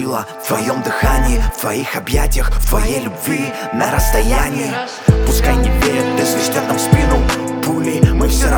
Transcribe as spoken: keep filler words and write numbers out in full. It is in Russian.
сила в твоем дыхании, в твоих объятиях, в твоей любви на расстоянии. Пускай не верят, да свистят нам в спину пули, мы все равно